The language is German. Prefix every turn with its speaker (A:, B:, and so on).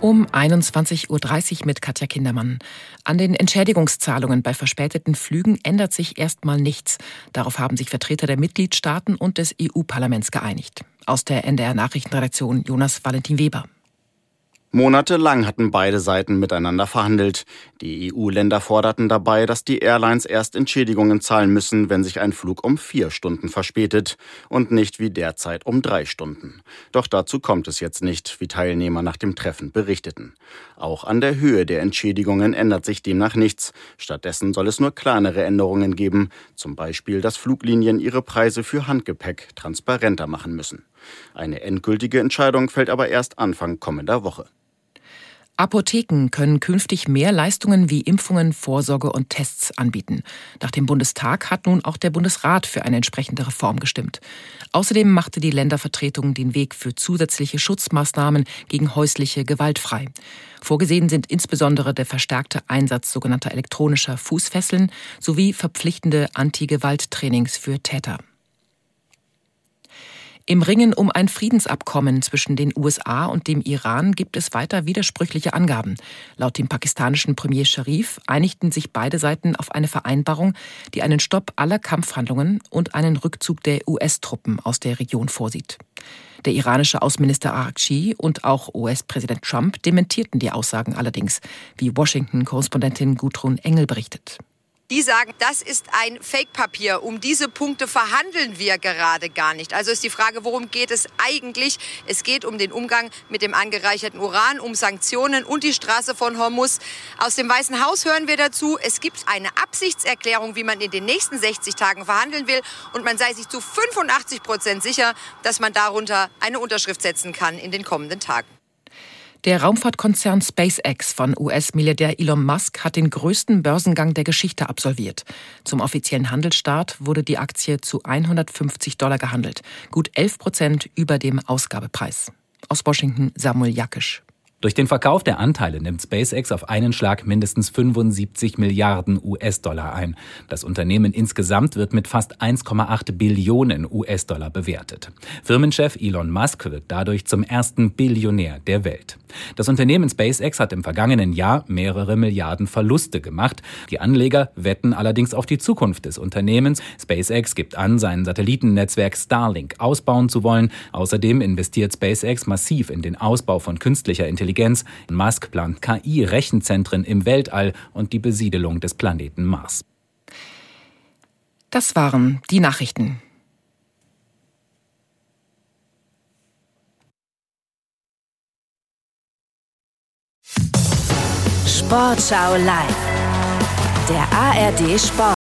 A: Um 21.30 Uhr mit Katja Kindermann. An den Entschädigungszahlungen bei verspäteten Flügen ändert sich erstmal nichts. Darauf haben sich Vertreter der Mitgliedstaaten und des EU-Parlaments geeinigt. Aus der NDR-Nachrichtenredaktion Jonas Valentin Weber.
B: Monatelang hatten beide Seiten miteinander verhandelt. Die EU-Länder forderten dabei, dass die Airlines erst Entschädigungen zahlen müssen, wenn sich ein Flug um 4 Stunden verspätet und nicht wie derzeit um 3 Stunden. Doch dazu kommt es jetzt nicht, wie Teilnehmer nach dem Treffen berichteten. Auch an der Höhe der Entschädigungen ändert sich demnach nichts. Stattdessen soll es nur kleinere Änderungen geben, zum Beispiel, dass Fluglinien ihre Preise für Handgepäck transparenter machen müssen. Eine endgültige Entscheidung fällt aber erst Anfang kommender Woche.
A: Apotheken können künftig mehr Leistungen wie Impfungen, Vorsorge und Tests anbieten. Nach dem Bundestag hat nun auch der Bundesrat für eine entsprechende Reform gestimmt. Außerdem machte die Ländervertretung den Weg für zusätzliche Schutzmaßnahmen gegen häusliche Gewalt frei. Vorgesehen sind insbesondere der verstärkte Einsatz sogenannter elektronischer Fußfesseln sowie verpflichtende Anti-Gewalt-Trainings für Täter. Im Ringen um ein Friedensabkommen zwischen den USA und dem Iran gibt es weiter widersprüchliche Angaben. Laut dem pakistanischen Premier Sharif einigten sich beide Seiten auf eine Vereinbarung, die einen Stopp aller Kampfhandlungen und einen Rückzug der US-Truppen aus der Region vorsieht. Der iranische Außenminister Araghchi und auch US-Präsident Trump dementierten die Aussagen allerdings, wie Washington-Korrespondentin Gudrun Engel berichtet.
C: Die sagen, das ist ein Fake-Papier. Um diese Punkte verhandeln wir gerade gar nicht. Also ist die Frage, worum geht es eigentlich? Es geht um den Umgang mit dem angereicherten Uran, um Sanktionen und die Straße von Hormuz. Aus dem Weißen Haus hören wir dazu, es gibt eine Absichtserklärung, wie man in den nächsten 60 Tagen verhandeln will. Und man sei sich zu 85% sicher, dass man darunter eine Unterschrift setzen kann in den kommenden Tagen.
A: Der Raumfahrtkonzern SpaceX von US-Milliardär Elon Musk hat den größten Börsengang der Geschichte absolviert. Zum offiziellen Handelsstart wurde die Aktie zu $150 gehandelt, gut 11% über dem Ausgabepreis. Aus Washington Samuel Jakisch.
D: Durch den Verkauf der Anteile nimmt SpaceX auf einen Schlag mindestens 75 Milliarden US-Dollar ein. Das Unternehmen insgesamt wird mit fast 1,8 Billionen US-Dollar bewertet. Firmenchef Elon Musk wird dadurch zum ersten Billionär der Welt. Das Unternehmen SpaceX hat im vergangenen Jahr mehrere Milliarden Verluste gemacht. Die Anleger wetten allerdings auf die Zukunft des Unternehmens. SpaceX gibt an, sein Satellitennetzwerk Starlink ausbauen zu wollen. Außerdem investiert SpaceX massiv in den Ausbau von künstlicher Intelligenz. Musk plant KI-Rechenzentren im Weltall und die Besiedelung des Planeten Mars.
A: Das waren die Nachrichten.
E: Sportschau live. Der ARD Sport.